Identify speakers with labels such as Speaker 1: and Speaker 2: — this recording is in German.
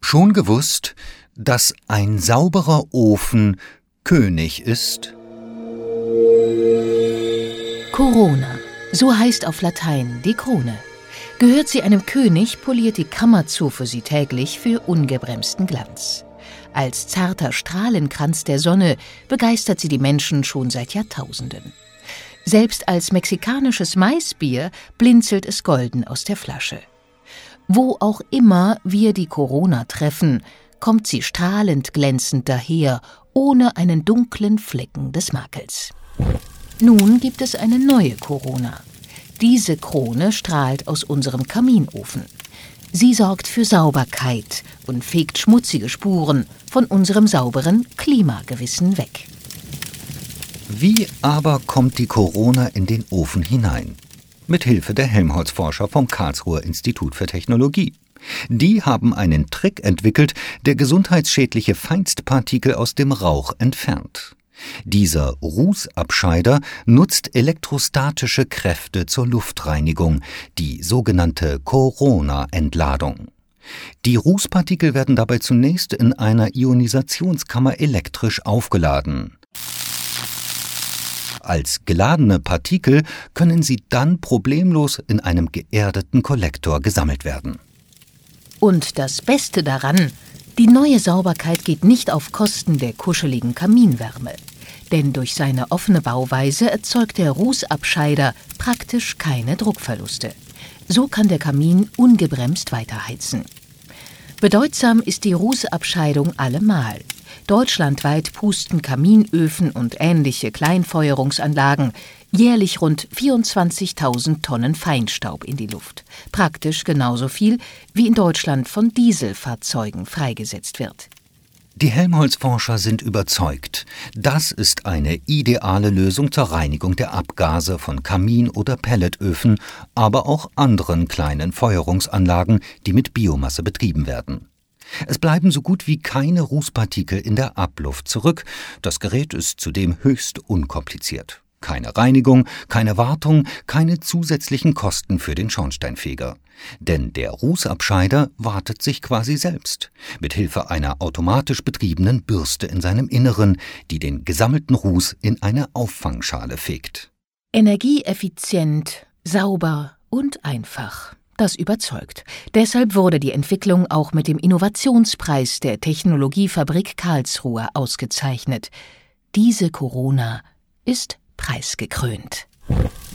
Speaker 1: Schon gewusst, dass ein sauberer Ofen König ist?
Speaker 2: Corona, so heißt auf Latein die Krone. Gehört sie einem König, poliert die Kammerzofe sie täglich für ungebremsten Glanz. Als zarter Strahlenkranz der Sonne begeistert sie die Menschen schon seit Jahrtausenden. Selbst als mexikanisches Maisbier blinzelt es golden aus der Flasche. Wo auch immer wir die Corona treffen, kommt sie strahlend glänzend daher, ohne einen dunklen Flecken des Makels. Nun gibt es eine neue Corona. Diese Krone strahlt aus unserem Kaminofen. Sie sorgt für Sauberkeit und fegt schmutzige Spuren von unserem sauberen Klimagewissen weg.
Speaker 1: Wie aber kommt die Corona in den Ofen hinein? Mit Hilfe der Helmholtz-Forscher vom Karlsruher Institut für Technologie. Die haben einen Trick entwickelt, der gesundheitsschädliche Feinstpartikel aus dem Rauch entfernt. Dieser Rußabscheider nutzt elektrostatische Kräfte zur Luftreinigung, die sogenannte Corona-Entladung. Die Rußpartikel werden dabei zunächst in einer Ionisationskammer elektrisch aufgeladen. Als geladene Partikel können sie dann problemlos in einem geerdeten Kollektor gesammelt werden.
Speaker 2: Und das Beste daran: Die neue Sauberkeit geht nicht auf Kosten der kuscheligen Kaminwärme. Denn durch seine offene Bauweise erzeugt der Rußabscheider praktisch keine Druckverluste. So kann der Kamin ungebremst weiterheizen. Bedeutsam ist die Rußabscheidung allemal. Deutschlandweit pusten Kaminöfen und ähnliche Kleinfeuerungsanlagen jährlich rund 24.000 Tonnen Feinstaub in die Luft. Praktisch genauso viel, wie in Deutschland von Dieselfahrzeugen freigesetzt wird.
Speaker 1: Die Helmholtz-Forscher sind überzeugt, das ist eine ideale Lösung zur Reinigung der Abgase von Kamin- oder Pelletöfen, aber auch anderen kleinen Feuerungsanlagen, die mit Biomasse betrieben werden. Es bleiben so gut wie keine Rußpartikel in der Abluft zurück. Das Gerät ist zudem höchst unkompliziert. Keine Reinigung, keine Wartung, keine zusätzlichen Kosten für den Schornsteinfeger. Denn der Rußabscheider wartet sich quasi selbst, mit Hilfe einer automatisch betriebenen Bürste in seinem Inneren, die den gesammelten Ruß in eine Auffangschale fegt.
Speaker 2: Energieeffizient, sauber und einfach. Das überzeugt. Deshalb wurde die Entwicklung auch mit dem Innovationspreis der Technologiefabrik Karlsruhe ausgezeichnet. Diese Corona ist preisgekrönt.